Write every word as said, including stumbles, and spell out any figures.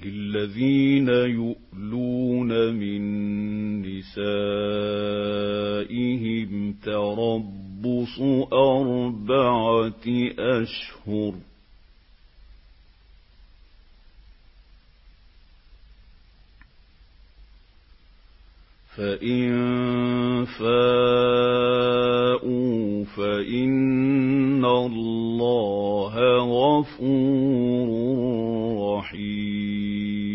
للذين يؤلون من نسائهم تربص أربعة أشهر فإن فاءوا فإن الله غفور رحيم